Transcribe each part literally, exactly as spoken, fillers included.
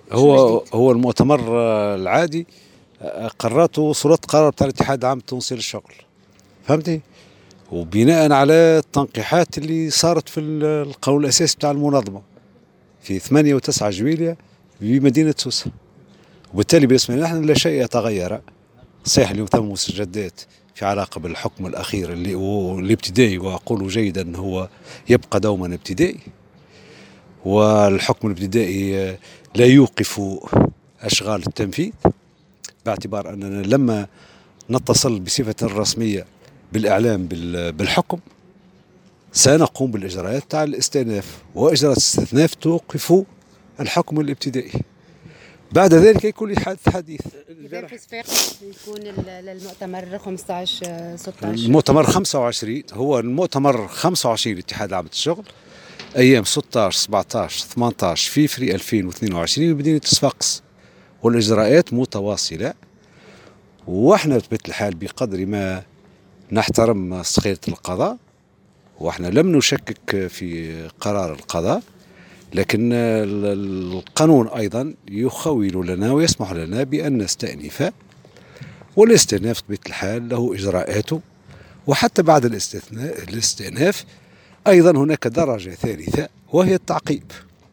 هو هو المؤتمر العادي قررته صورة قرار بتاع الاتحاد العام التونسي للشغل، فهمتي؟ وبناء على التنقيحات اللي صارت في القانون الاساسي بتاع المنظمه في ثمانية وتسعة جويلية بمدينه سوسه، وبالتالي بالنسبه لنا نحن لا شيء يتغير. صحيح اليوم ثم مستجدات في علاقه بالحكم الاخير اللي هو الابتدائي، واقول جيدا انه هو يبقى دوما ابتدائي، والحكم الابتدائي لا يوقف اشغال التنفيذ، باعتبار اننا لما نتصل بصفه رسميه بالاعلام بالحكم سنقوم بالاجراءات تاع الاستئناف، واجراءات الاستئناف توقف الحكم الابتدائي. بعد ذلك يكون حديث. إذا في صفاقس يكون المؤتمر خمسة عشر ستة عشر المؤتمر خمسة وعشرين، هو المؤتمر خمسة وعشرين الاتحاد العام للشغل ايام ستة عشر سبعة عشر ثمانية عشر فبراير ألفين واثنين وعشرين بمدينه صفاقس، والاجراءات متواصله. واحنا بطبيعه الحال بقدر ما نحترم صقيله القضاء، واحنا لم نشكك في قرار القضاء، لكن القانون ايضا يخول لنا ويسمح لنا بان نستأنف، والاستئناف بطبيعه الحال له اجراءاته. وحتى بعد الاستئناف ايضا هناك درجه ثالثه وهي التعقيب.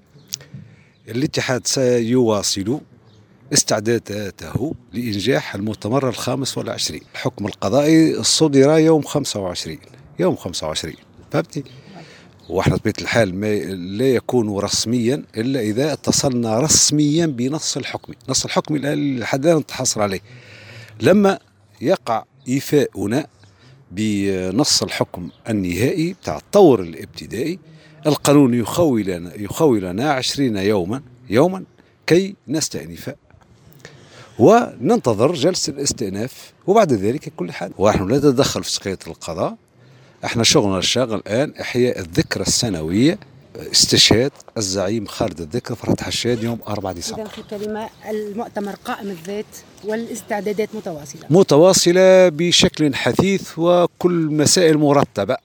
الاتحاد سيواصل استعداداته لإنجاح المؤتمر الخامس والعشرين. الحكم القضائي صدر يوم خمسة وعشرين يوم خمسة وعشرين، فهمتي؟ واحنا بطبيعة الحال ما لا يكون رسميا الا اذا اتصلنا رسميا بنص الحكم، نص الحكم اللي لحد الان نتحصل عليه. لما يقع ايفاؤنا بنص الحكم النهائي بتاع الطور الابتدائي، القانون يخولنا يخولنا عشرين يوما يوما كي نستأنف وننتظر جلسة الاستئناف، وبعد ذلك كل حال. ونحن لا نتدخل في سقية القضاء، احنا شغلنا الشاغل الآن إحياء الذكرى السنوية استشهاد الزعيم خالد الذكر فرحة حشاد يوم أربعة ديسمبر. إذا في كلمة المؤتمر قائم الذات والاستعدادات متواصلة متواصلة بشكل حثيث، وكل مسائل مرتبة.